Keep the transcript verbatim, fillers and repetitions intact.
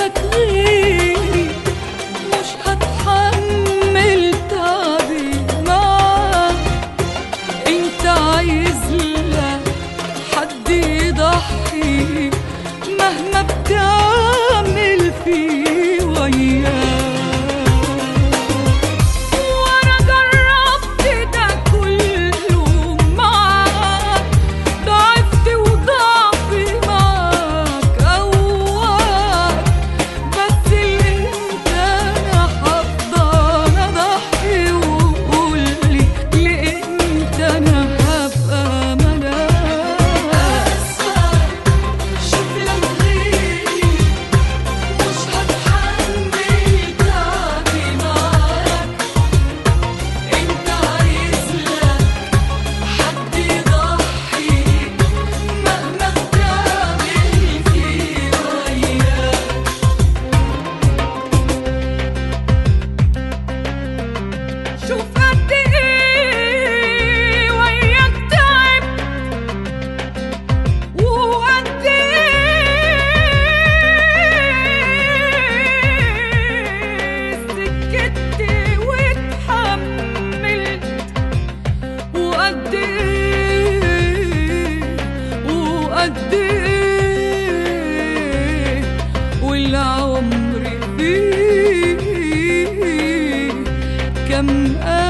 لك غيري مش هتحمل تعبي معاك. انت عايز لك حد يضحي مهما بتعمل فيه وياك. وانا جربت ده كله معاك، ضعفت وضعفي معاك قواك، بس انت انا هفضل اضحي. وقولي ليه انت انا هبقى ملاك. شوف لك غيري مش هتحمل تعبي معاك. انت عايز لك حد يضحي مهما بتعمل فيه وياك. شوف قد ايه وياك تعبت، وقد ايه سكت واتحملت، وقد ايه وقد ايه والعمر فيه كم